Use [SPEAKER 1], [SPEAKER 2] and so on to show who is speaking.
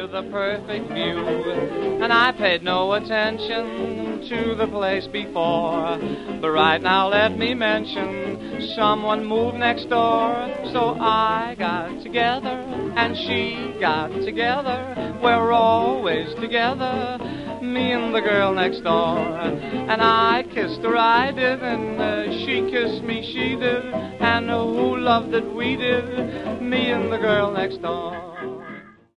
[SPEAKER 1] with a perfect view. And I paid no attention to the place before. But right now let me mention, someone moved next door. So I got together and she got together. We're always together, me and the girl next door. And I kissed her, I did, and she kissed me, she did. And who loved it, we did, me and the girl next door.